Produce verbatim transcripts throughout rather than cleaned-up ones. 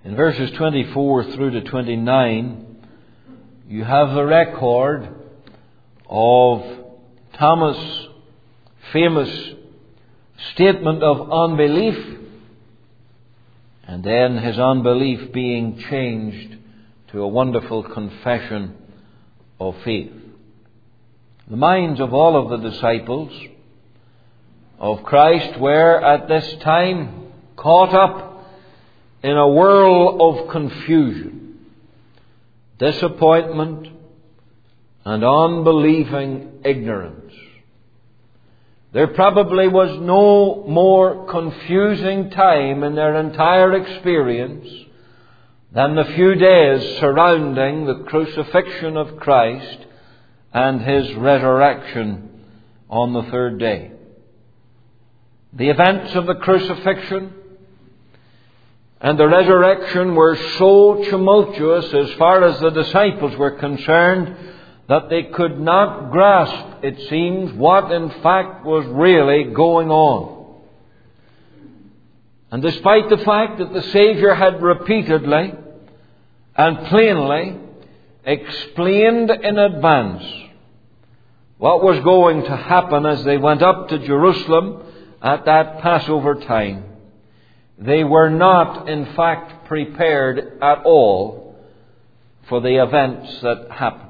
In verses twenty-four through to twenty-nine, you have the record of Thomas' famous statement of unbelief, and then his unbelief being changed to a wonderful confession of faith. The minds of all of the disciples of Christ were at this time caught up in a whirl of confusion, disappointment, and unbelieving ignorance. There probably was no more confusing time in their entire experience than the few days surrounding the crucifixion of Christ and His resurrection on the third day. The events of the crucifixion and the resurrection were so tumultuous as far as the disciples were concerned that they could not grasp, it seems, what in fact was really going on. And despite the fact that the Saviour had repeatedly and plainly explained in advance what was going to happen as they went up to Jerusalem at that Passover time, they were not, in fact, prepared at all for the events that happened.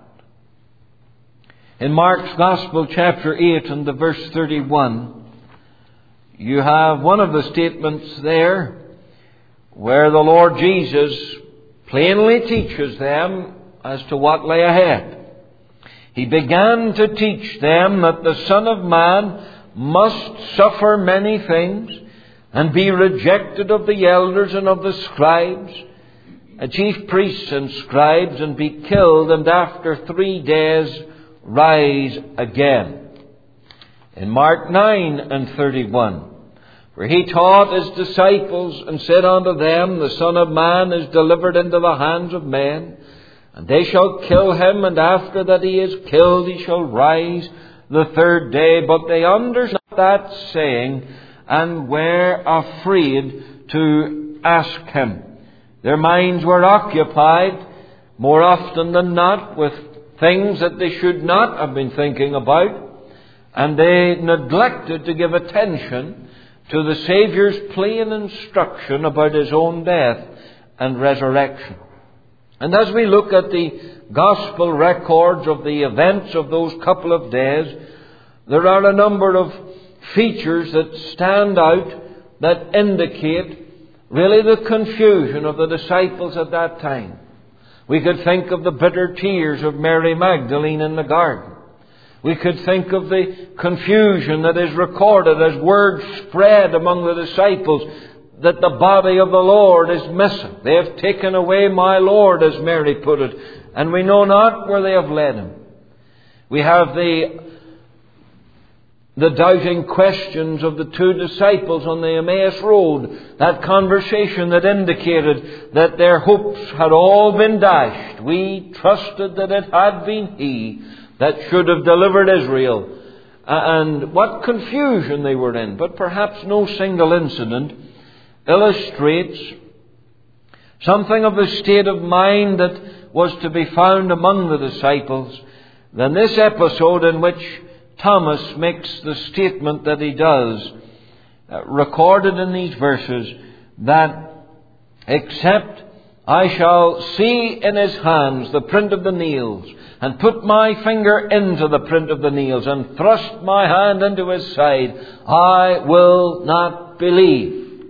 In Mark's Gospel, chapter eight, and the verse thirty-one, you have one of the statements there where the Lord Jesus plainly teaches them as to what lay ahead. He began to teach them that the Son of Man must suffer many things and be rejected of the elders and of the scribes, chief priests and scribes, and be killed, and after three days rise again. In Mark nine and thirty-one, where He taught His disciples and said unto them, the Son of Man is delivered into the hands of men, and they shall kill Him, and after that He is killed, He shall rise the third day. But they understood that saying, and were afraid to ask Him. Their minds were occupied more often than not with things that they should not have been thinking about, and they neglected to give attention to the Saviour's plain instruction about His own death and resurrection. And as we look at the Gospel records of the events of those couple of days, there are a number of features that stand out that indicate really the confusion of the disciples at that time. We could think of the bitter tears of Mary Magdalene in the garden. We could think of the confusion that is recorded as word spread among the disciples that the body of the Lord is missing. They have taken away my Lord, as Mary put it, and we know not where they have led Him. We have the The doubting questions of the two disciples on the Emmaus Road. That conversation that indicated that their hopes had all been dashed. We trusted that it had been He that should have delivered Israel. And what confusion they were in. But perhaps no single incident illustrates something of the state of mind that was to be found among the disciples than this episode in which Thomas makes the statement that he does, uh, recorded in these verses, that except I shall see in His hands the print of the nails, and put my finger into the print of the nails, and thrust my hand into His side, I will not believe.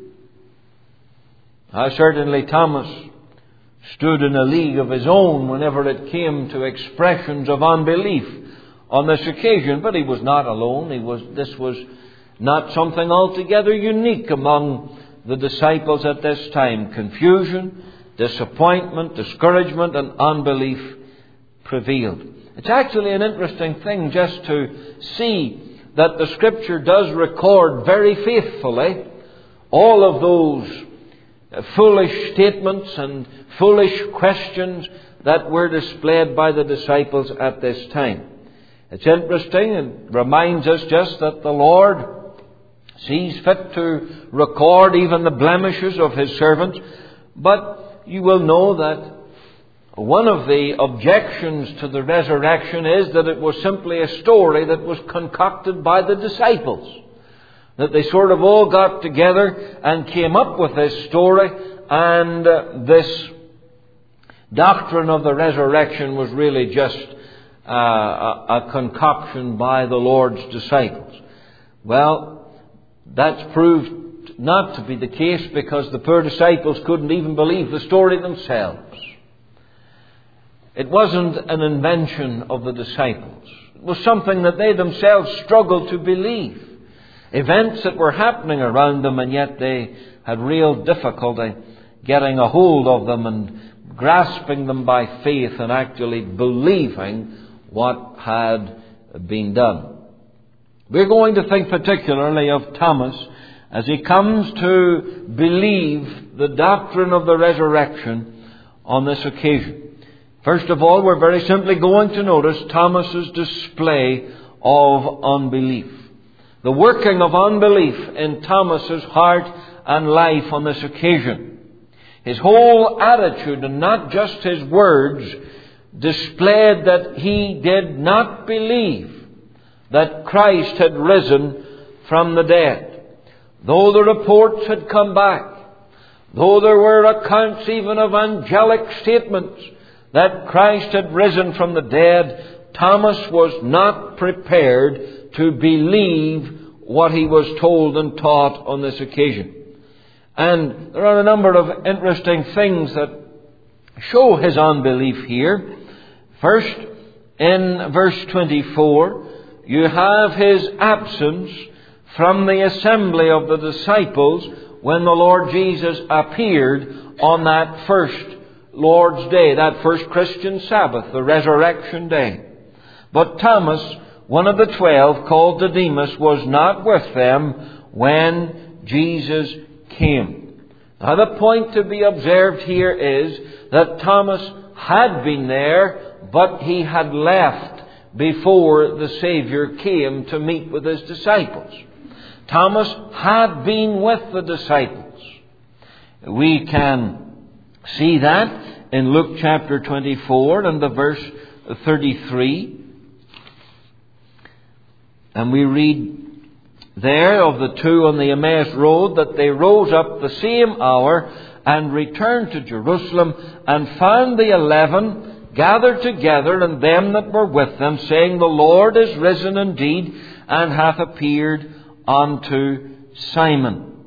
Now, certainly Thomas stood in a league of his own whenever it came to expressions of unbelief on this occasion, but he was not alone. He was. This was not something altogether unique among the disciples at this time. Confusion, disappointment, discouragement, and unbelief prevailed. It's actually an interesting thing just to see that the Scripture does record very faithfully all of those foolish statements and foolish questions that were displayed by the disciples at this time. It's interesting and reminds us just that the Lord sees fit to record even the blemishes of His servants, but you will know that one of the objections to the resurrection is that it was simply a story that was concocted by the disciples. That they sort of all got together and came up with this story, and uh, this doctrine of the resurrection was really just uh, a, a concoction by the Lord's disciples. Well, that's proved not to be the case, because the poor disciples couldn't even believe the story themselves. It wasn't an invention of the disciples. It was something that they themselves struggled to believe. Events that were happening around them, and yet they had real difficulty getting a hold of them and grasping them by faith and actually believing what had been done. We're going to think particularly of Thomas as he comes to believe the doctrine of the resurrection on this occasion. First of all, we're very simply going to notice Thomas's display of unbelief. The working of unbelief in Thomas's heart and life on this occasion. His whole attitude, and not just his words, displayed that he did not believe that Christ had risen from the dead. Though the reports had come back, though there were accounts even of angelic statements that Christ had risen from the dead, Thomas was not prepared to believe what he was told and taught on this occasion. And there are a number of interesting things that show his unbelief here. First, in verse twenty-four, you have his absence from the assembly of the disciples when the Lord Jesus appeared on that first Lord's Day, that first Christian Sabbath, the resurrection day. But Thomas, one of the twelve, called Didymus, was not with them when Jesus came. Now, the point to be observed here is that Thomas had been there, but he had left before the Savior came to meet with his disciples. Thomas had been with the disciples. We can see that in Luke chapter twenty-four and the verse thirty-three. And we read there of the two on the Emmaus road that they rose up the same hour and returned to Jerusalem, and found the eleven gathered together, and them that were with them, saying, The Lord is risen indeed, and hath appeared unto Simon.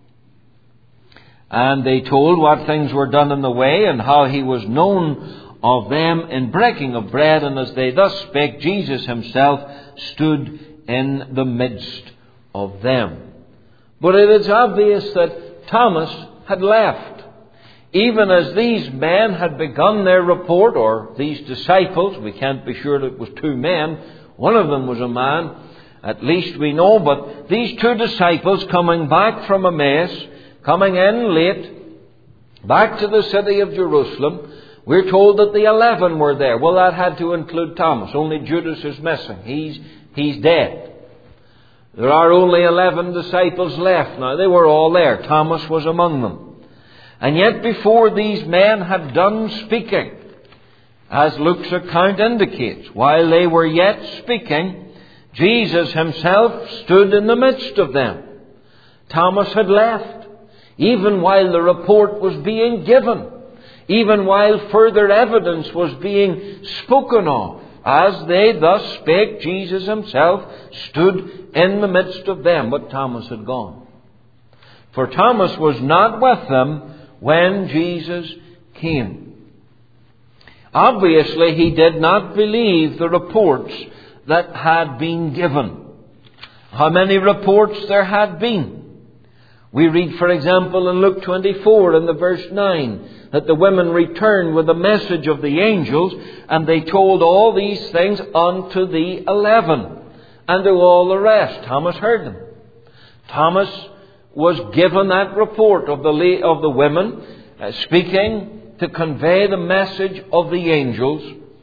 And they told what things were done in the way, and how he was known of them in breaking of bread. And as they thus spake, Jesus himself stood in the midst of them. But it is obvious that Thomas had left. Even as these men had begun their report, or these disciples, we can't be sure that it was two men, one of them was a man, at least we know, but these two disciples coming back from Emmaus, coming in late, back to the city of Jerusalem, we're told that the eleven were there. Well, that had to include Thomas. Only Judas is missing. He's, he's dead. There are only eleven disciples left now. They were all there. Thomas was among them. And yet before these men had done speaking, as Luke's account indicates, while they were yet speaking, Jesus himself stood in the midst of them. Thomas had left, even while the report was being given, even while further evidence was being spoken of. As they thus spake, Jesus himself stood in the midst of them, but Thomas had gone. For Thomas was not with them when Jesus came. Obviously, he did not believe the reports that had been given. How many reports there had been? We read, for example, in Luke twenty-four in the verse nine, that the women returned with the message of the angels, and they told all these things unto the eleven, and to all the rest. Thomas heard them. Thomas was given that report of the of the women, uh, speaking to convey the message of the angels,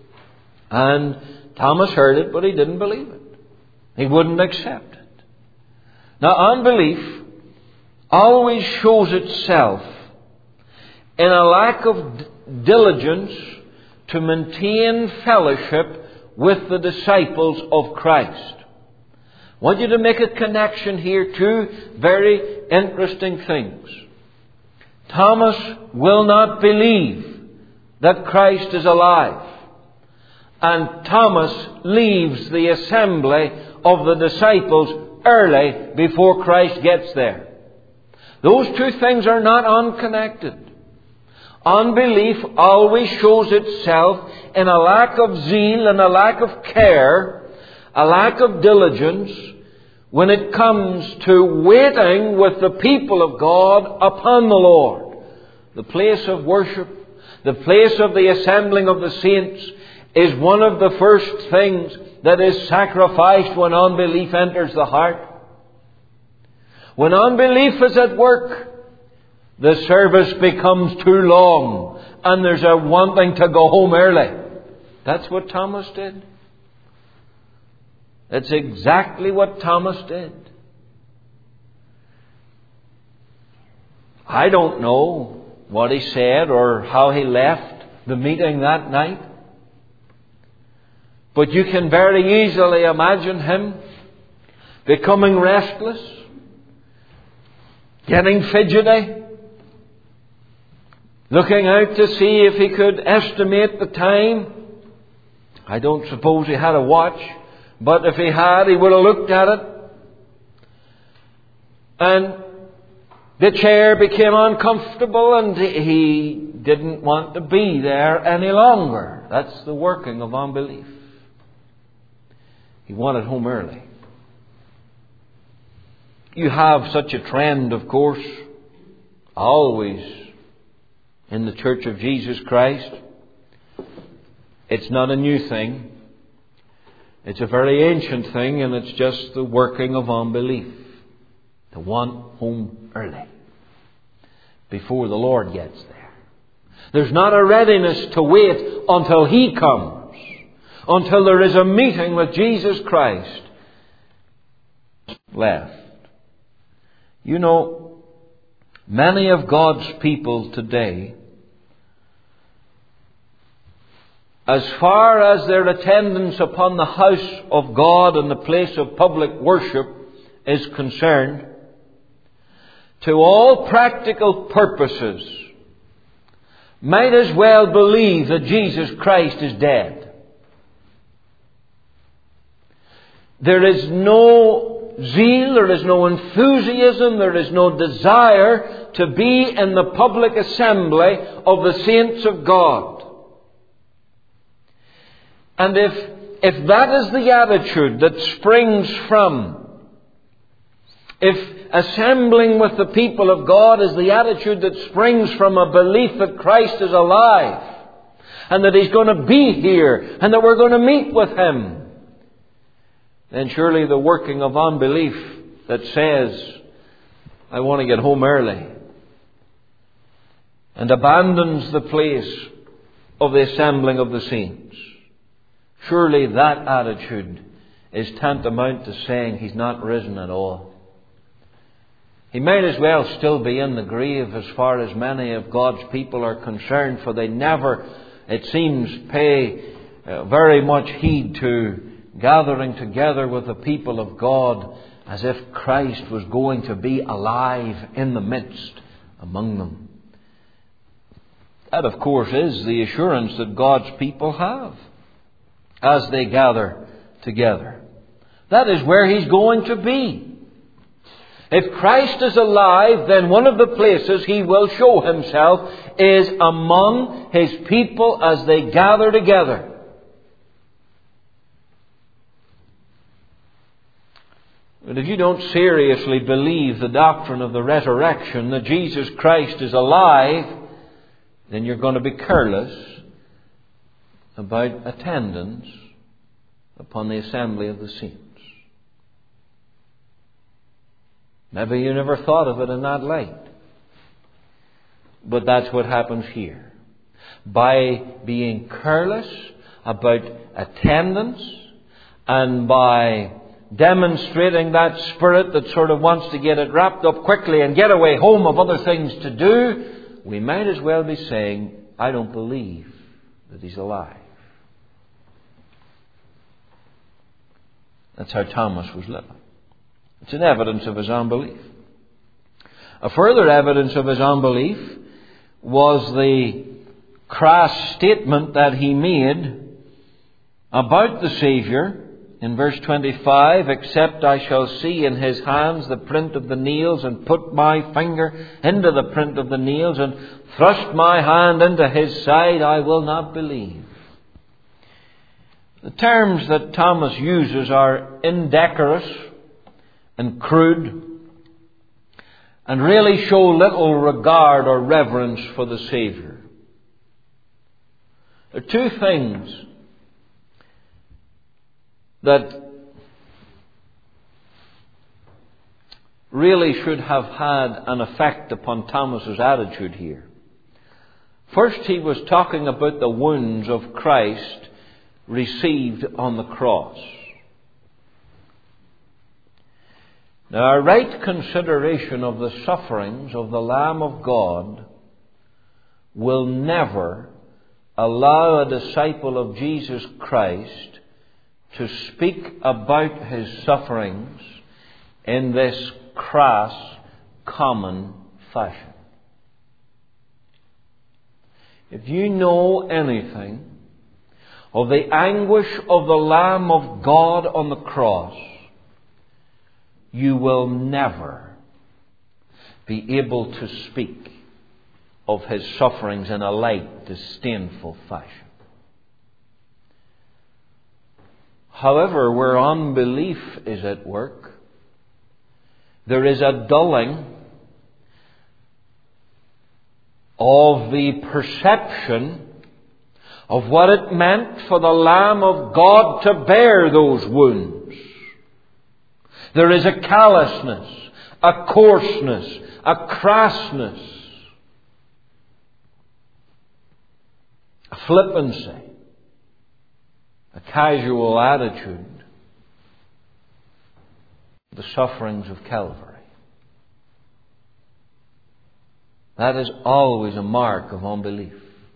and Thomas heard it, but he didn't believe it. He wouldn't accept it. Now, unbelief always shows itself in a lack of d- diligence to maintain fellowship with the disciples of Christ. I want you to make a connection here. Two very interesting things. Thomas will not believe that Christ is alive. And Thomas leaves the assembly of the disciples early before Christ gets there. Those two things are not unconnected. Unbelief always shows itself in a lack of zeal and a lack of care, a lack of diligence, when it comes to waiting with the people of God upon the Lord. The place of worship, the place of the assembling of the saints, is one of the first things that is sacrificed when unbelief enters the heart. When unbelief is at work, the service becomes too long and there's a wanting to go home early. That's what Thomas did. That's exactly what Thomas did. I don't know what he said or how he left the meeting that night. But you can very easily imagine him becoming restless, getting fidgety, looking out to see if he could estimate the time. I don't suppose he had a watch, but if he had, he would have looked at it. And the chair became uncomfortable and he didn't want to be there any longer. That's the working of unbelief. He wanted home early. You have such a trend, of course, always in the Church of Jesus Christ. It's not a new thing. It's a very ancient thing, and it's just the working of unbelief. To want home early, before the Lord gets there. There's not a readiness to wait until He comes, until there is a meeting with Jesus Christ left. You know, many of God's people today, as far as their attendance upon the house of God and the place of public worship is concerned, to all practical purposes, might as well believe that Jesus Christ is dead. There is no zeal, there is no enthusiasm, there is no desire to be in the public assembly of the saints of God. And if, if that is the attitude that springs from, if assembling with the people of God is the attitude that springs from a belief that Christ is alive and that He's going to be here and that we're going to meet with Him, then surely the working of unbelief that says, I want to get home early, and abandons the place of the assembling of the saints, surely that attitude is tantamount to saying He's not risen at all. He might as well still be in the grave as far as many of God's people are concerned, for they never, it seems, pay uh, very much heed to gathering together with the people of God as if Christ was going to be alive in the midst among them. That, of course, is the assurance that God's people have as they gather together. That is where He's going to be. If Christ is alive, then one of the places He will show Himself is among His people as they gather together. But if you don't seriously believe the doctrine of the resurrection, that Jesus Christ is alive, then you're going to be careless about attendance upon the assembly of the saints. Maybe you never thought of it in that light. But that's what happens here. By being careless about attendance and by demonstrating that spirit that sort of wants to get it wrapped up quickly and get away home of other things to do, we might as well be saying, I don't believe that He's alive. That's how Thomas was living. It's an evidence of his unbelief. A further evidence of his unbelief was the crass statement that he made about the Saviour in verse twenty-five, except I shall see in His hands the print of the nails, and put my finger into the print of the nails, and thrust my hand into His side, I will not believe. The terms that Thomas uses are indecorous and crude, and really show little regard or reverence for the Saviour. There are two things that really should have had an effect upon Thomas's attitude here. First, he was talking about the wounds of Christ received on the cross. Now, a right consideration of the sufferings of the Lamb of God will never allow a disciple of Jesus Christ to speak about His sufferings in this crass, common fashion. If you know anything of the anguish of the Lamb of God on the cross, you will never be able to speak of His sufferings in a light, disdainful fashion. However, where unbelief is at work, there is a dulling of the perception of what it meant for the Lamb of God to bear those wounds. There is a callousness, a coarseness, a crassness, a flippancy, a casual attitude, the sufferings of Calvary. That is always a mark of unbelief.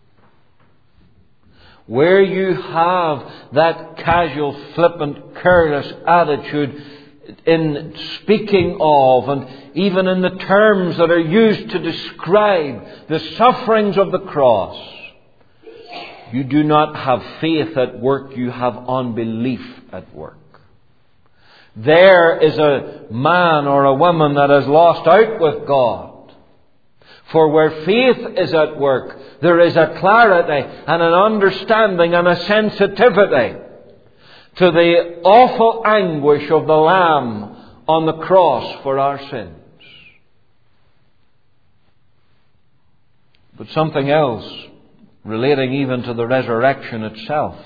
Where you have that casual, flippant, careless attitude in speaking of, and even in the terms that are used to describe the sufferings of the cross, you do not have faith at work, you have unbelief at work. There is a man or a woman that has lost out with God. For where faith is at work, there is a clarity and an understanding and a sensitivity to the awful anguish of the Lamb on the cross for our sins. But something else relating even to the resurrection itself.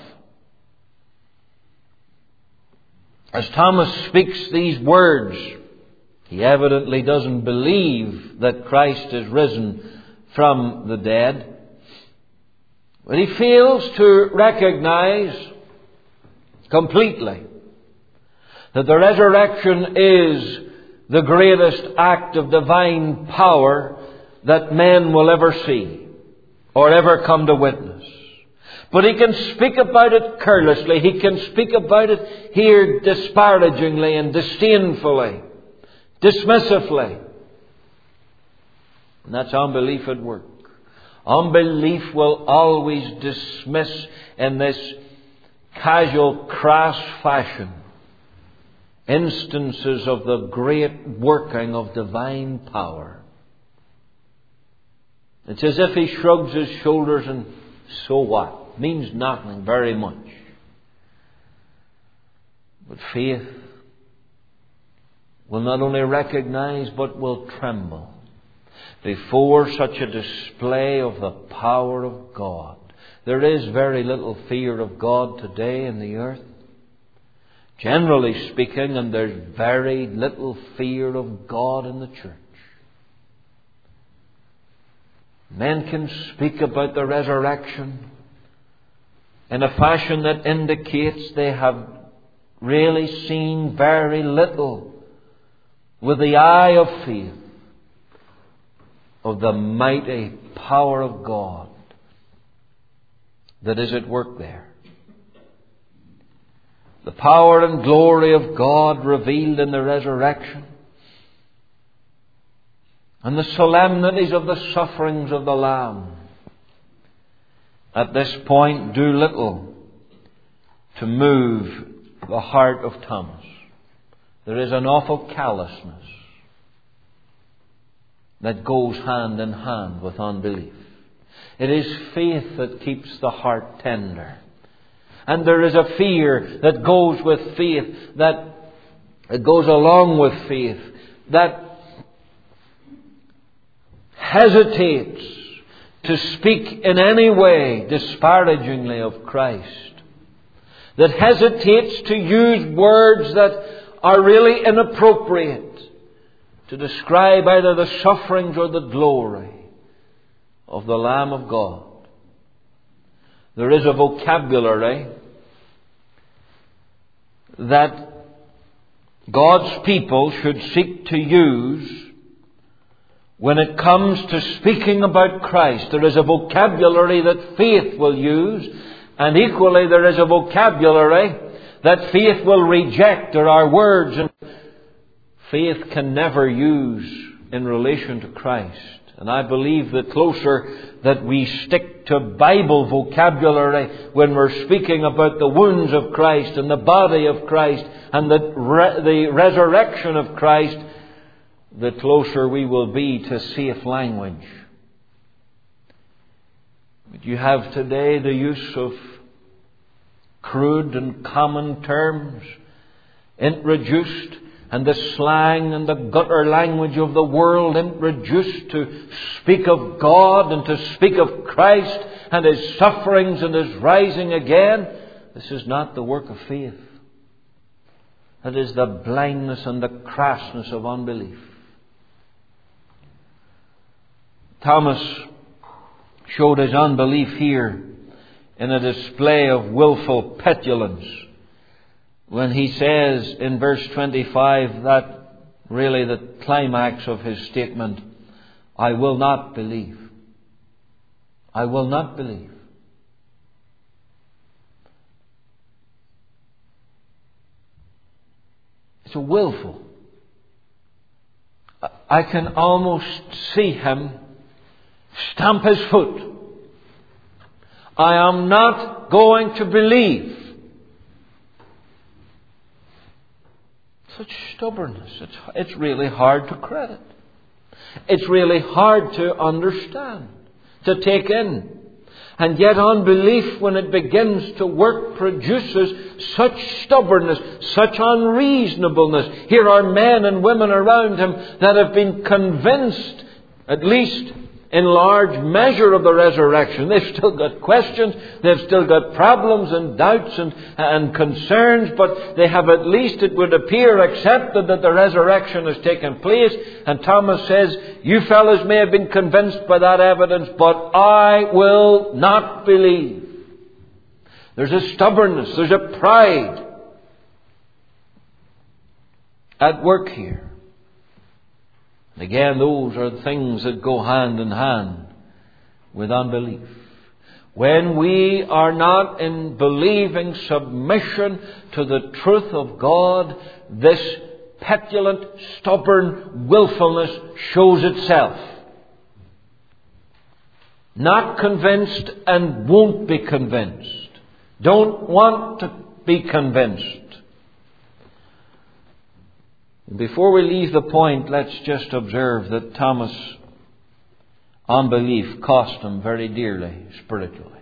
As Thomas speaks these words, he evidently doesn't believe that Christ is risen from the dead. But he fails to recognize completely that the resurrection is the greatest act of divine power that men will ever see or ever come to witness. But he can speak about it carelessly. He can speak about it here disparagingly and disdainfully, dismissively. And that's unbelief at work. Unbelief will always dismiss in this casual, crass fashion instances of the great working of divine power. It's as if he shrugs his shoulders and so what? Means nothing very much. But faith will not only recognize but will tremble before such a display of the power of God. There is very little fear of God today in the earth, generally speaking, and there's very little fear of God in the church. Men can speak about the resurrection in a fashion that indicates they have really seen very little with the eye of faith. of the mighty power of God that is at work there. The power and glory of God revealed in the resurrection, and the solemnities of the sufferings of the Lamb at this point do little to move the heart of Thomas. There is an awful callousness that goes hand in hand with unbelief. It is faith that keeps the heart tender. And there is a fear that goes with faith, that it goes along with faith, that hesitates to speak in any way disparagingly of Christ, that hesitates to use words that are really inappropriate to describe either the sufferings or the glory of the Lamb of God. There is a vocabulary that God's people should seek to use when it comes to speaking about Christ. There is a vocabulary that faith will use, and equally there is a vocabulary that faith will reject. There are words and faith can never use in relation to Christ. And I believe the closer that we stick to Bible vocabulary when we're speaking about the wounds of Christ and the body of Christ and the, re- the resurrection of Christ, the closer we will be to safe language. But you have today the use of crude and common terms introduced, and the slang and the gutter language of the world introduced to speak of God and to speak of Christ and His sufferings and His rising again. This is not the work of faith. It is the blindness and the crassness of unbelief. Thomas showed his unbelief here in a display of willful petulance when he says in verse twenty-five, that really the climax of his statement, I will not believe. I will not believe. It's a willful. I can almost see him stamp his foot. I am not going to believe. Such stubbornness. It's, it's really hard to credit. It's really hard to understand, to take in. And yet unbelief, when it begins to work, produces such stubbornness, such unreasonableness. Here are men and women around him that have been convinced, at least in large measure, of the resurrection. They've still got questions, they've still got problems and doubts and, and concerns, but they have at least, it would appear, accepted that the resurrection has taken place. And Thomas says, you fellows may have been convinced by that evidence, but I will not believe. There's a stubbornness, there's a pride at work here. And again, those are the things that go hand in hand with unbelief. When we are not in believing submission to the truth of God, this petulant, stubborn willfulness shows itself. Not convinced and won't be convinced. Don't want to be convinced. Before we leave the point, let's just observe that Thomas' unbelief cost him very dearly spiritually.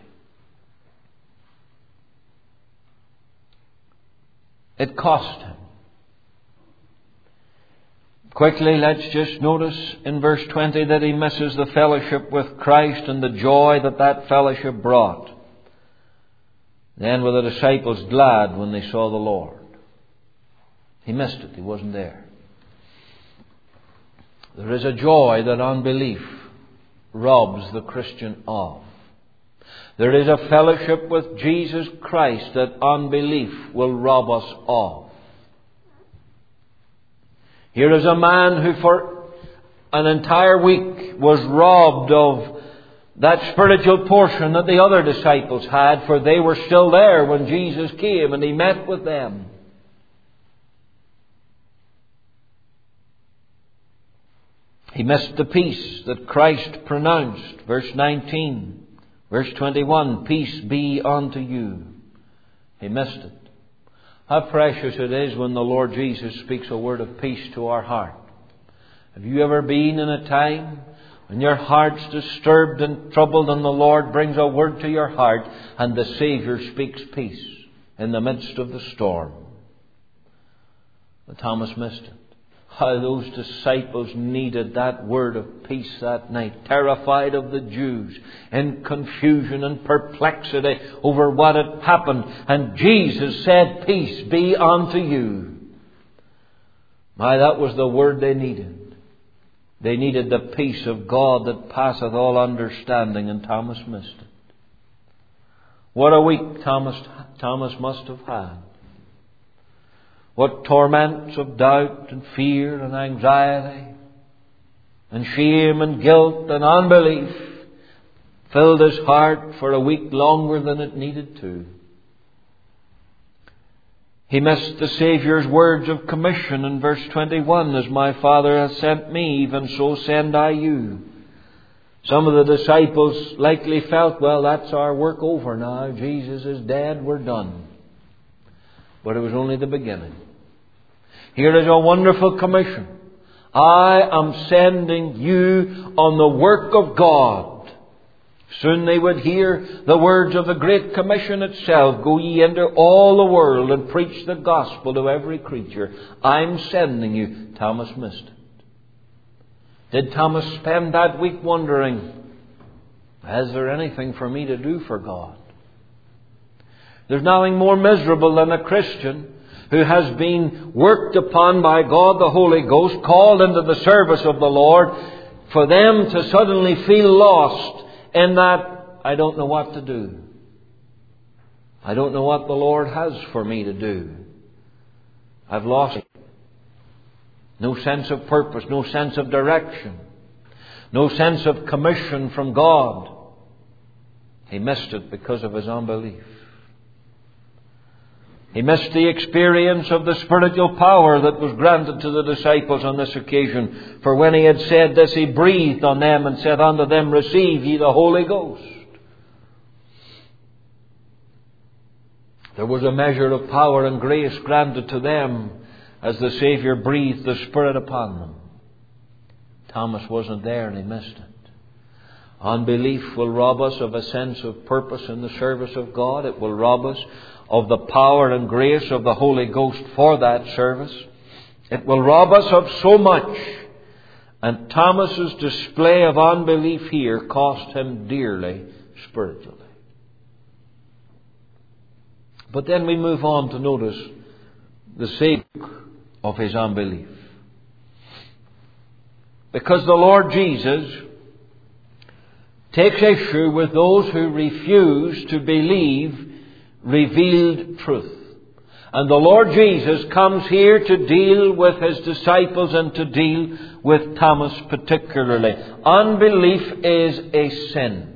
It cost him. Quickly, let's just notice in verse twenty that he misses the fellowship with Christ and the joy that that fellowship brought. Then were the disciples glad when they saw the Lord. He missed it. He wasn't there. There is a joy that unbelief robs the Christian of. There is a fellowship with Jesus Christ that unbelief will rob us of. Here is a man who for an entire week was robbed of that spiritual portion that the other disciples had, for they were still there when Jesus came and He met with them. He missed the peace that Christ pronounced. Verse nineteen, verse twenty-one, peace be unto you. He missed it. How precious it is when the Lord Jesus speaks a word of peace to our heart. Have you ever been in a time when your heart's disturbed and troubled and the Lord brings a word to your heart and the Saviour speaks peace in the midst of the storm? But Thomas missed it. How those disciples needed that word of peace that night, terrified of the Jews, in confusion and perplexity over what had happened. And Jesus said, peace be unto you. My, that was the word they needed. They needed the peace of God that passeth all understanding, and Thomas missed it. What a week Thomas, Thomas must have had. What torments of doubt and fear and anxiety and shame and guilt and unbelief filled his heart for a week longer than it needed to. He missed the Saviour's words of commission in verse twenty-one, as my Father hath sent me, even so send I you. Some of the disciples likely felt, well, that's our work over now. Jesus is dead, we're done. But it was only the beginning. Here is a wonderful commission. I am sending you on the work of God. Soon they would hear the words of the Great Commission itself. Go ye into all the world and preach the gospel to every creature. I'm sending you. Thomas missed it. Did Thomas spend that week wondering, is there anything for me to do for God? There's nothing more miserable than a Christian who has been worked upon by God the Holy Ghost, called into the service of the Lord, for them to suddenly feel lost in that, I don't know what to do. I don't know what the Lord has for me to do. I've lost it. No sense of purpose, no sense of direction, no sense of commission from God. He missed it because of his unbelief. He missed the experience of the spiritual power that was granted to the disciples on this occasion. For when he had said this, he breathed on them and said unto them, receive ye the Holy Ghost. There was a measure of power and grace granted to them as the Saviour breathed the Spirit upon them. Thomas wasn't there and he missed it. Unbelief will rob us of a sense of purpose in the service of God. It will rob us of the power and grace of the Holy Ghost for that service. It will rob us of so much. And Thomas's display of unbelief here cost him dearly spiritually. But then we move on to notice the sake of his unbelief. Because the Lord Jesus takes issue with those who refuse to believe revealed truth. And the Lord Jesus comes here to deal with his disciples and to deal with Thomas particularly. Unbelief is a sin.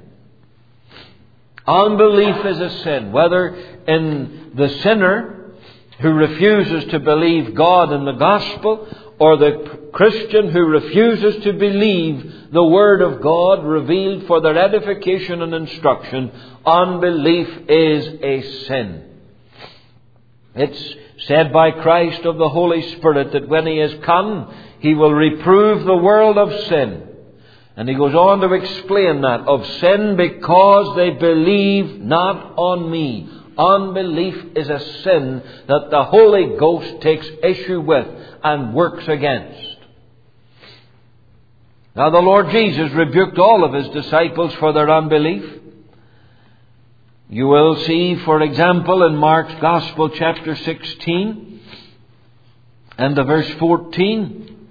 Unbelief is a sin. Whether in the sinner who refuses to believe God in the gospel, or the Christian who refuses to believe the Word of God revealed for their edification and instruction, unbelief is a sin. It's said by Christ of the Holy Spirit that when He is come, He will reprove the world of sin. And He goes on to explain that, of sin because they believe not on me. Unbelief is a sin that the Holy Ghost takes issue with and works against. Now the Lord Jesus rebuked all of His disciples for their unbelief. You will see, for example, in Mark's Gospel chapter sixteen and the verse fourteen.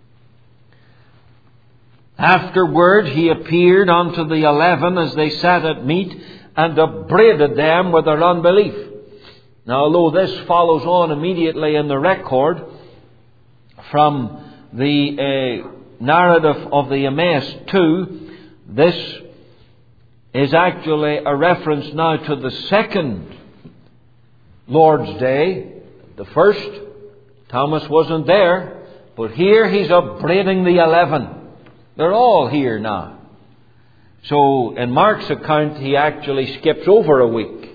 Afterward He appeared unto the eleven as they sat at meat, and upbraided them with their unbelief. Now, although this follows on immediately in the record from the uh, narrative of the Emmaus two, this is actually a reference now to the second Lord's Day. The first, Thomas wasn't there, but here he's upbraiding the eleven. They're all here now. So in Mark's account, he actually skips over a week.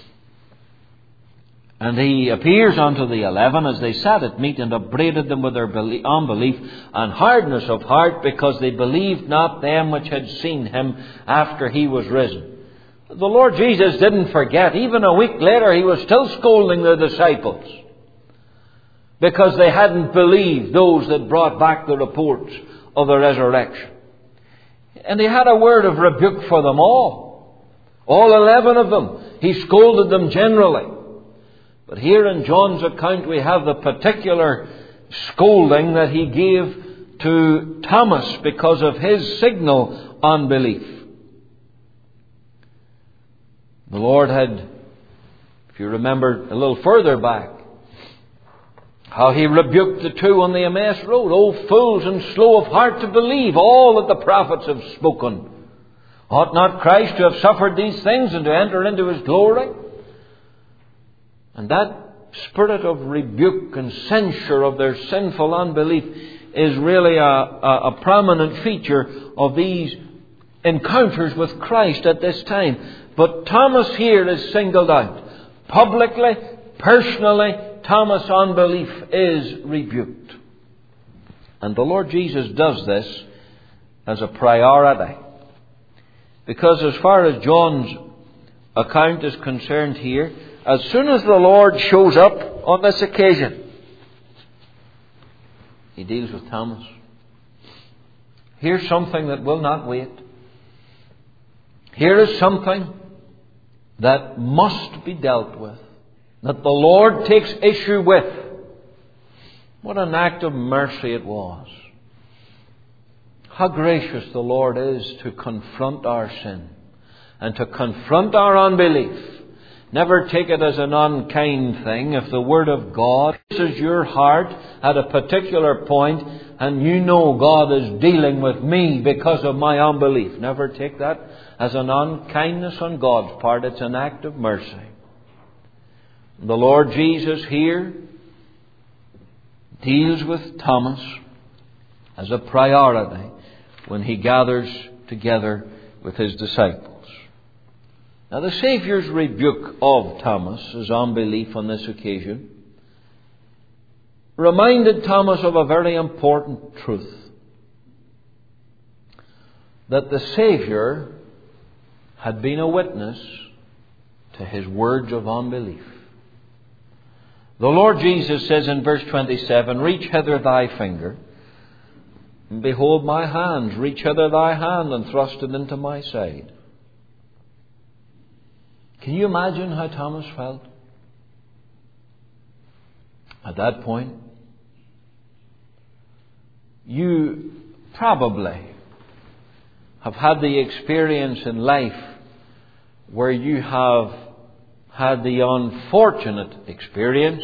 And he appears unto the eleven as they sat at meat, and upbraided them with their unbelief and hardness of heart, because they believed not them which had seen him after he was risen. The Lord Jesus didn't forget. Even a week later, he was still scolding the disciples, because they hadn't believed those that brought back the reports of the resurrection. And he had a word of rebuke for them all. All eleven of them. He scolded them generally. But here in John's account we have the particular scolding that he gave to Thomas because of his signal unbelief. The Lord had, if you remember a little further back, how he rebuked the two on the Emmaus road. O fools and slow of heart to believe all that the prophets have spoken. Ought not Christ to have suffered these things and to enter into his glory? And that spirit of rebuke and censure of their sinful unbelief is really a, a, a prominent feature of these encounters with Christ at this time. But Thomas here is singled out. Publicly, personally, Thomas' unbelief is rebuked. And the Lord Jesus does this as a priority. Because as far as John's account is concerned here, as soon as the Lord shows up on this occasion, he deals with Thomas. Here's something that will not wait. Here is something that must be dealt with, that the Lord takes issue with. What an act of mercy it was. How gracious the Lord is to confront our sin and to confront our unbelief. Never take it as an unkind thing. If the Word of God is your heart at a particular point and you know God is dealing with me because of my unbelief, never take that as an unkindness on God's part. It's an act of mercy. The Lord Jesus here deals with Thomas as a priority when he gathers together with his disciples. Now, the Saviour's rebuke of Thomas' unbelief on this occasion reminded Thomas of a very important truth. That the Saviour had been a witness to his words of unbelief. The Lord Jesus says in verse twenty-seven, "Reach hither thy finger, and behold my hands. Reach hither thy hand, and thrust it into my side." Can you imagine how Thomas felt at that point? You probably have had the experience in life where you have had the unfortunate experience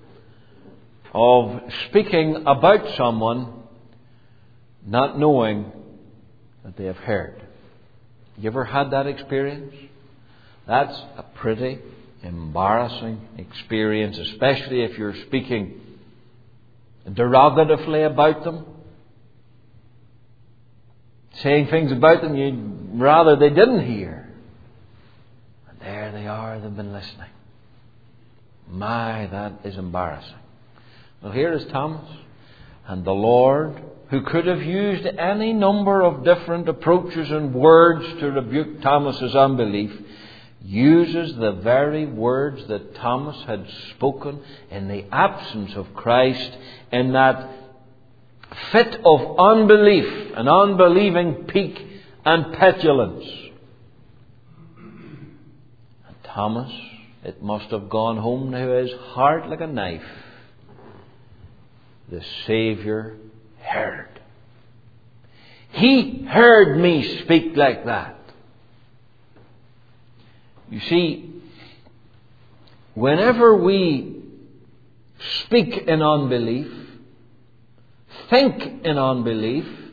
of speaking about someone not knowing that they have heard. You ever had that experience? That's a pretty embarrassing experience, especially if you're speaking derogatively about them, saying things about them you'd rather they didn't hear. And there they are, they've been listening. My, that is embarrassing. Well, here is Thomas, and the Lord, who could have used any number of different approaches and words to rebuke Thomas's unbelief, uses the very words that Thomas had spoken in the absence of Christ, in that fit of unbelief, an unbelieving pique and petulance. And Thomas, it must have gone home to his heart like a knife. The Saviour heard. He heard me speak like that. You see, whenever we speak in unbelief, think in unbelief,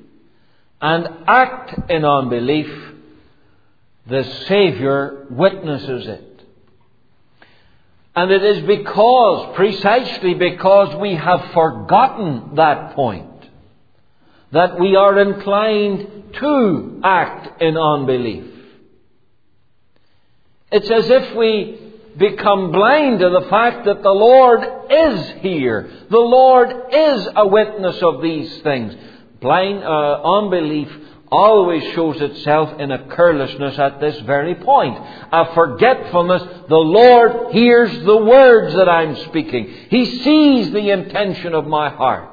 and act in unbelief, the Saviour witnesses it. And it is because, precisely because we have forgotten that point, that we are inclined to act in unbelief. It's as if we become blind to the fact that the Lord is here. The Lord is a witness of these things. Blind uh, unbelief always shows itself in a carelessness at this very point. A forgetfulness. The Lord hears the words that I'm speaking. He sees the intention of my heart.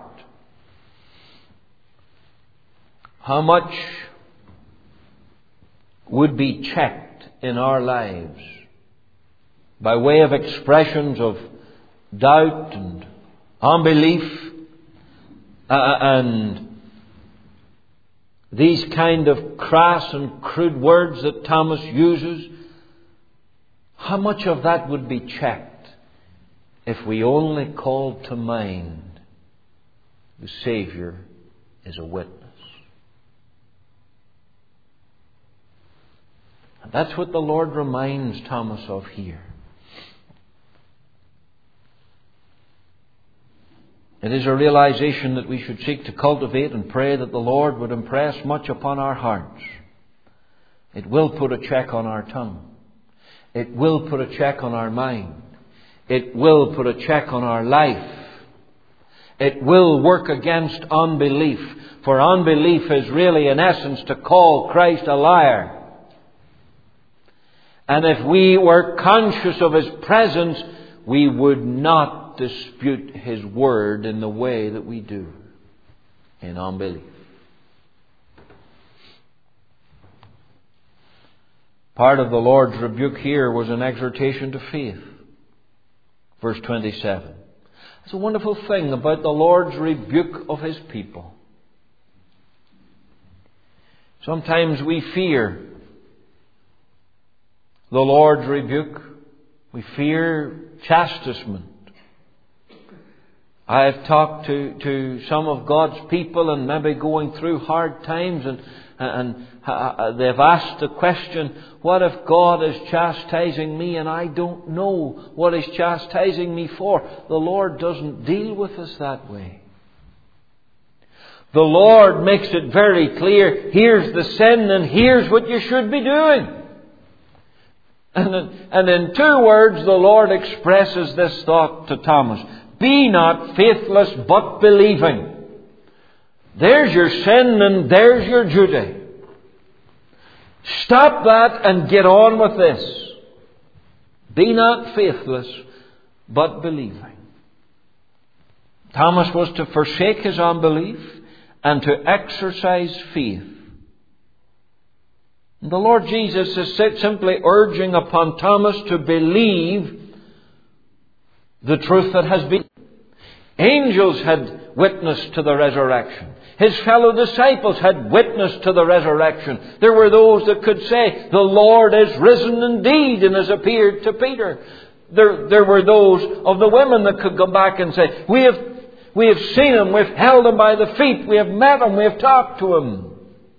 How much would be checked in our lives by way of expressions of doubt and unbelief uh, and these kind of crass and crude words that Thomas uses? How much of that would be checked if we only called to mind the Saviour is a witness? And that's what the Lord reminds Thomas of here. It is a realization that we should seek to cultivate and pray that the Lord would impress much upon our hearts. It will put a check on our tongue. It will put a check on our mind. It will put a check on our life. It will work against unbelief. For unbelief is really, in essence, to call Christ a liar. And if we were conscious of His presence, we would not dispute His word in the way that we do in unbelief. Part of the Lord's rebuke here was an exhortation to faith. Verse twenty-seven. It's a wonderful thing about the Lord's rebuke of His people. Sometimes we fear the Lord's rebuke. We fear chastisement. I have talked to, to some of God's people and maybe going through hard times, and, and uh, they've asked the question, what if God is chastising me and I don't know what He's chastising me for? The Lord doesn't deal with us that way. The Lord makes it very clear, here's the sin and here's what you should be doing. And in, and in two words, the Lord expresses this thought to Thomas. Be not faithless, but believing. There's your sin and there's your duty. Stop that and get on with this. Be not faithless, but believing. Thomas was to forsake his unbelief and to exercise faith. The Lord Jesus is simply urging upon Thomas to believe the truth that has been. Angels had witnessed to the resurrection. His fellow disciples had witnessed to the resurrection. There were those that could say, the Lord is risen indeed and has appeared to Peter. There, there were those of the women that could go back and say, we have, we have seen Him, we've held Him by the feet, we have met Him, we have talked to Him.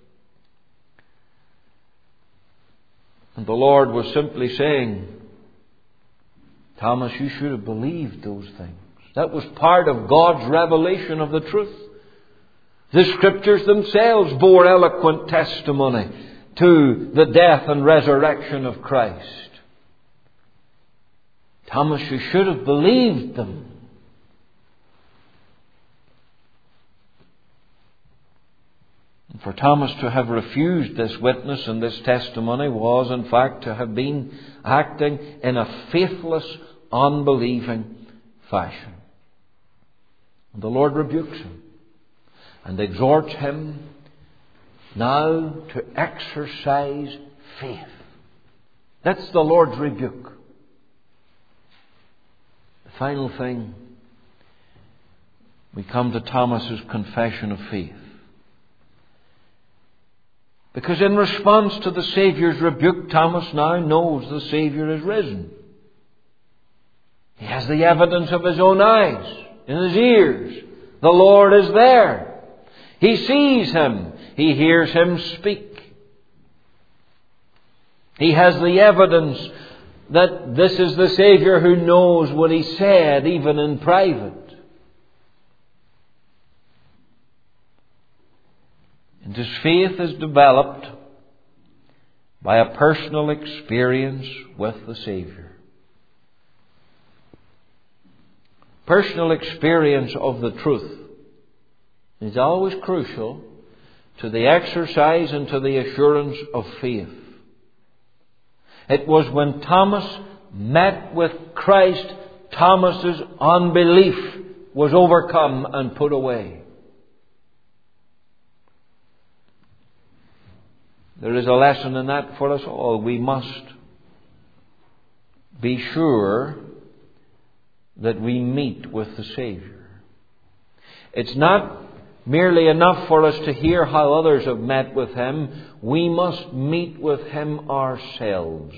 And the Lord was simply saying, Thomas, you should have believed those things. That was part of God's revelation of the truth. The Scriptures themselves bore eloquent testimony to the death and resurrection of Christ. Thomas, you should have believed them. And for Thomas to have refused this witness and this testimony was, in fact, to have been acting in a faithless, unbelieving fashion. And the Lord rebukes him and exhorts him now to exercise faith. That's the Lord's rebuke. The final thing, we come to Thomas's confession of faith. Because in response to the Saviour's rebuke, Thomas now knows the Saviour is risen. He has the evidence of his own eyes, in his ears. The Lord is there. He sees Him. He hears Him speak. He has the evidence that this is the Saviour who knows what He said, even in private. And his faith is developed by a personal experience with the Saviour. Personal experience of the truth is always crucial to the exercise and to the assurance of faith. It was when Thomas met with Christ, Thomas's unbelief was overcome and put away. There is a lesson in that for us all. We must be sure that we meet with the Saviour. It's not merely enough for us to hear how others have met with Him. We must meet with Him ourselves.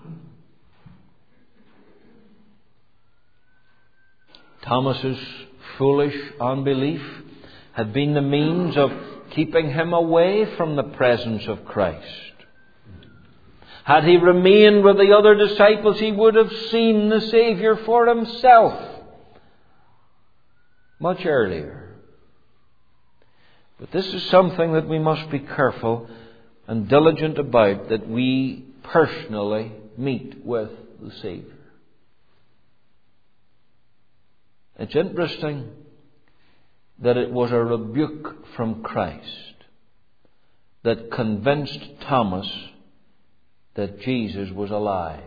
Thomas's foolish unbelief had been the means of keeping him away from the presence of Christ. Had he remained with the other disciples, he would have seen the Saviour for himself much earlier. But this is something that we must be careful and diligent about, that we personally meet with the Saviour. It's interesting that it was a rebuke from Christ that convinced Thomas that Jesus was alive.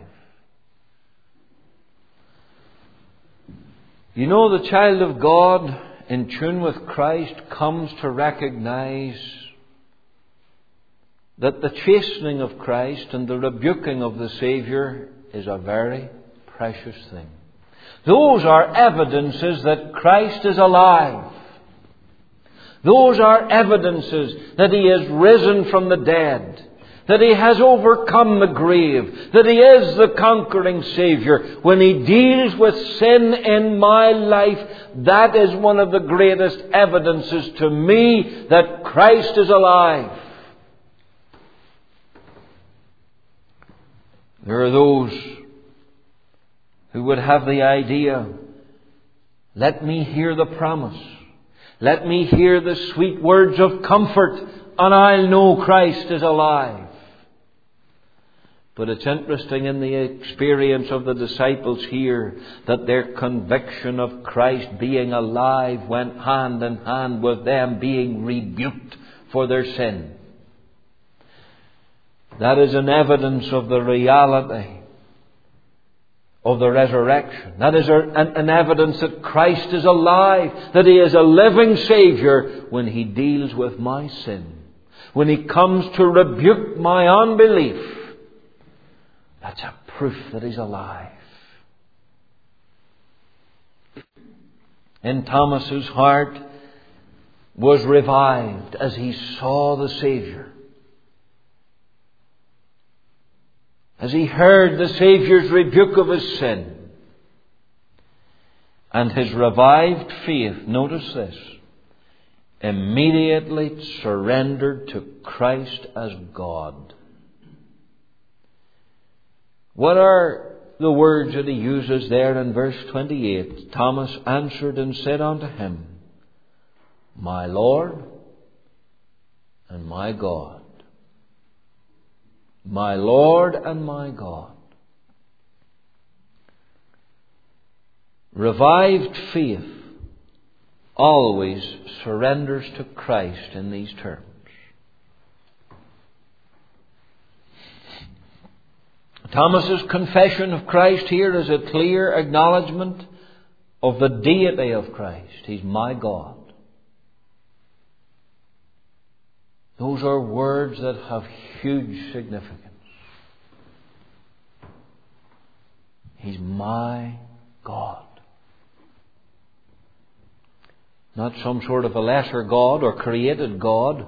You know, the child of God in tune with Christ comes to recognize that the chastening of Christ and the rebuking of the Saviour is a very precious thing. Those are evidences that Christ is alive. Those are evidences that He is risen from the dead, that He has overcome the grave, that He is the conquering Saviour. When He deals with sin in my life, that is one of the greatest evidences to me that Christ is alive. There are those who would have the idea, let me hear the promise. Let me hear the sweet words of comfort, and I'll know Christ is alive. But it's interesting in the experience of the disciples here that their conviction of Christ being alive went hand in hand with them being rebuked for their sin. That is an evidence of the reality of the resurrection. That is an, an evidence that Christ is alive, that He is a living Saviour when He deals with my sin. When He comes to rebuke my unbelief, that's a proof that He's alive. In Thomas's heart was revived as he saw the Saviour. As he heard the Saviour's rebuke of his sin. And his revived faith, notice this, immediately surrendered to Christ as God. What are the words that he uses there in verse twenty-eight? Thomas answered and said unto Him, My Lord and my God. My Lord and my God. Revived faith always surrenders to Christ in these terms. Thomas's confession of Christ here is a clear acknowledgement of the deity of Christ. He's my God. Those are words that have huge significance. He's my God. Not some sort of a lesser God or created God,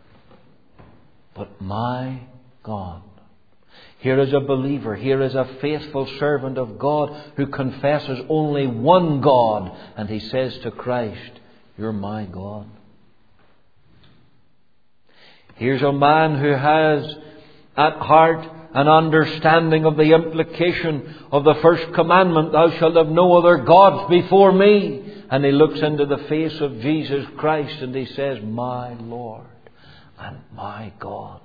but my God. Here is a believer, here is a faithful servant of God who confesses only one God, and he says to Christ, You're my God. Here's a man who has at heart an understanding of the implication of the first commandment, thou shalt have no other gods before me. And he looks into the face of Jesus Christ and he says, my Lord and my God.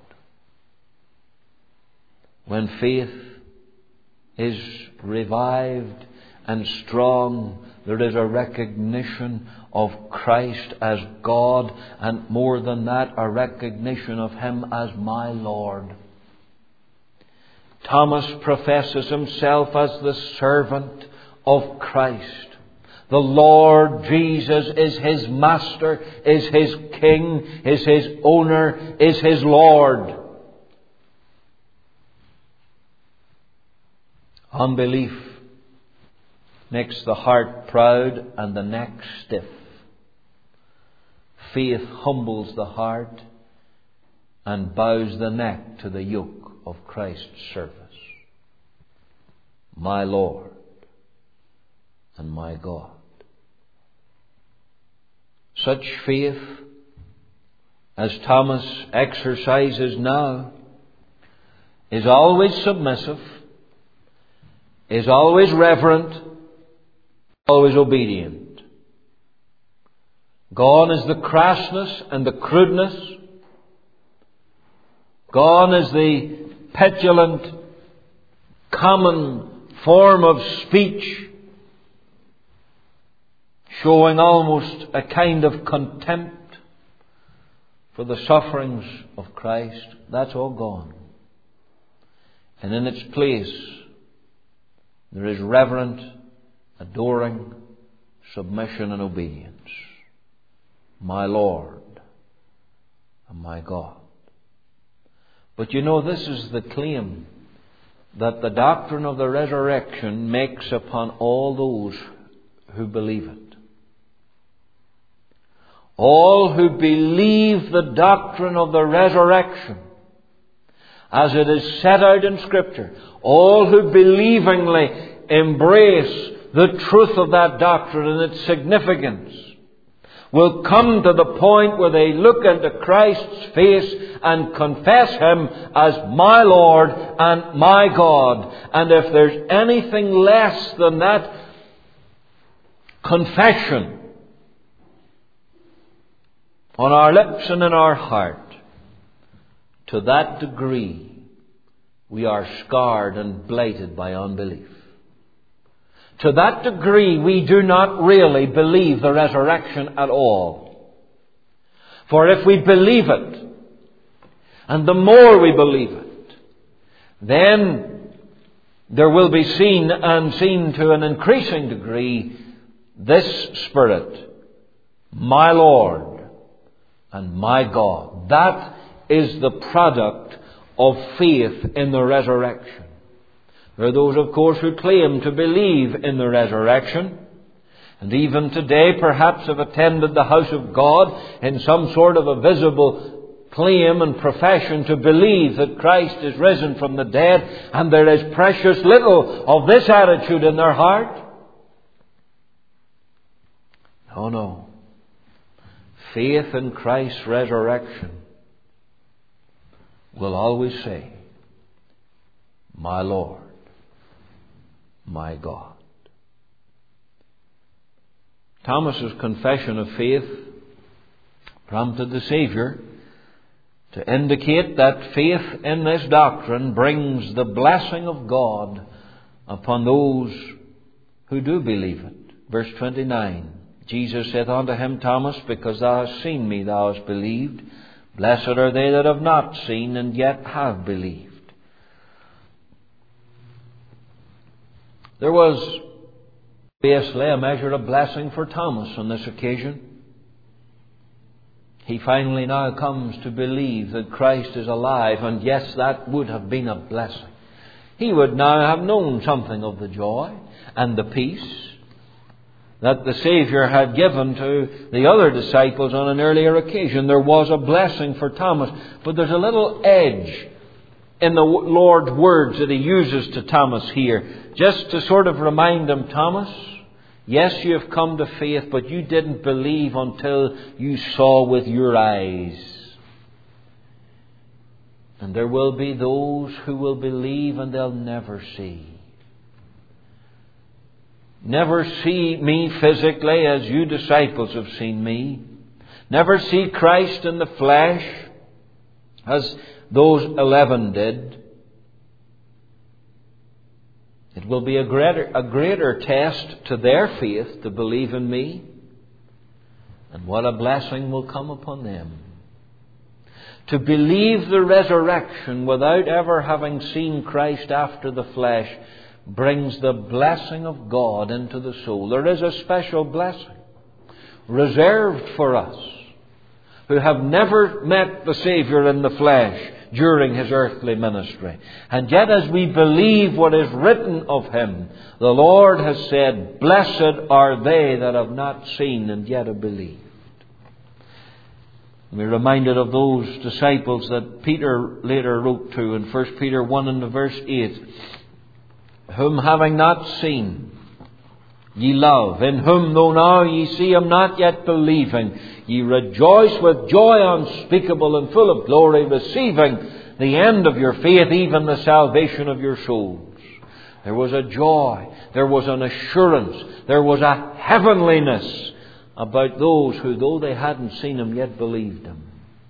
When faith is revived and strong, there is a recognition of Christ as God, and more than that, a recognition of Him as my Lord. Thomas professes himself as the servant of Christ. The Lord Jesus is his master, is his king, is his owner, is his Lord. Unbelief makes the heart proud and the neck stiff. Faith humbles the heart and bows the neck to the yoke of Christ's service. My Lord and my God. Such faith as Thomas exercises now is always submissive, is always reverent, always obedient. Gone is the crassness and the crudeness. Gone is the petulant, common form of speech, showing almost a kind of contempt for the sufferings of Christ. That's all gone. And in its place, there is reverent, adoring submission and obedience. My Lord and my God. But you know, this is the claim that the doctrine of the resurrection makes upon all those who believe it. All who believe the doctrine of the resurrection as it is set out in Scripture, all who believingly embrace the truth of that doctrine and its significance, will come to the point where they look into Christ's face and confess Him as my Lord and my God. And if there's anything less than that confession on our lips and in our heart, to that degree we are scarred and blighted by unbelief. To that degree, we do not really believe the resurrection at all. For if we believe it, and the more we believe it, then there will be seen, and seen to an increasing degree, this Spirit, my Lord and my God. That is the product of faith in the resurrection. There are those, of course, who claim to believe in the resurrection, and even today perhaps have attended the house of God in some sort of a visible claim and profession to believe that Christ is risen from the dead, and there is precious little of this attitude in their heart. Oh no. Faith in Christ's resurrection will always say, my Lord, my God. Thomas's confession of faith prompted the Saviour to indicate that faith in this doctrine brings the blessing of God upon those who do believe it. Verse twenty-nine, Jesus saith unto him, Thomas, because thou hast seen me, thou hast believed. Blessed are they that have not seen and yet have believed. There was obviously a measure of blessing for Thomas on this occasion. He finally now comes to believe that Christ is alive, and yes, that would have been a blessing. He would now have known something of the joy and the peace that the Saviour had given to the other disciples on an earlier occasion. There was a blessing for Thomas, but there's a little edge in the Lord's words that He uses to Thomas here, just to sort of remind him, Thomas, yes, you have come to faith, but you didn't believe until you saw with your eyes. And there will be those who will believe and they'll never see. Never see me physically as you disciples have seen me. Never see Christ in the flesh as those eleven did. It will be a greater, a greater test to their faith to believe in me. And what a blessing will come upon them. To believe the resurrection without ever having seen Christ after the flesh brings the blessing of God into the soul. There is a special blessing reserved for us who have never met the Saviour in the flesh during His earthly ministry. And yet as we believe what is written of Him, the Lord has said, "Blessed are they that have not seen and yet have believed." We're reminded of those disciples that Peter later wrote to in First Peter one and verse eight. "Whom having not seen, ye love, in whom though now ye see Him not yet believing, ye rejoice with joy unspeakable and full of glory, receiving the end of your faith, even the salvation of your souls." There was a joy, there was an assurance, there was a heavenliness about those who, though they hadn't seen Him, yet believed Him.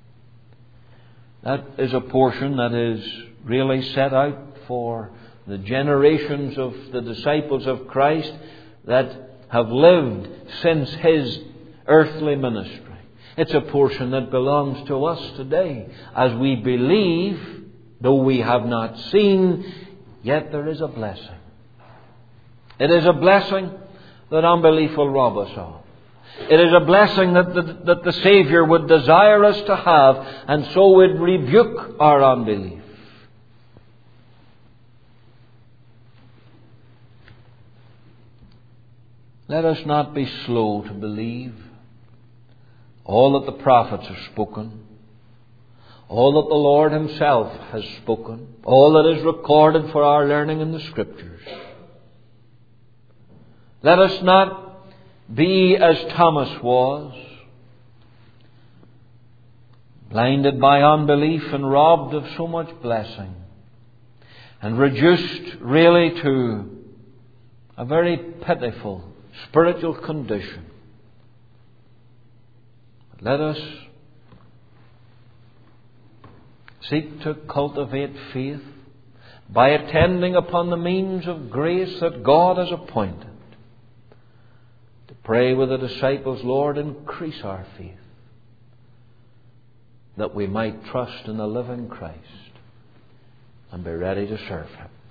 That is a portion that is really set out for the generations of the disciples of Christ that have lived since His earthly ministry. It's a portion that belongs to us today. As we believe, though we have not seen, yet there is a blessing. It is a blessing that unbelief will rob us of. It is a blessing that the, that the Saviour would desire us to have, and so would rebuke our unbelief. Let us not be slow to believe all that the prophets have spoken, all that the Lord Himself has spoken, all that is recorded for our learning in the Scriptures. Let us not be as Thomas was, blinded by unbelief and robbed of so much blessing, and reduced really to a very pitiful spiritual condition. Let us seek to cultivate faith by attending upon the means of grace that God has appointed. To pray with the disciples, "Lord, increase our faith, that we might trust in the living Christ and be ready to serve Him."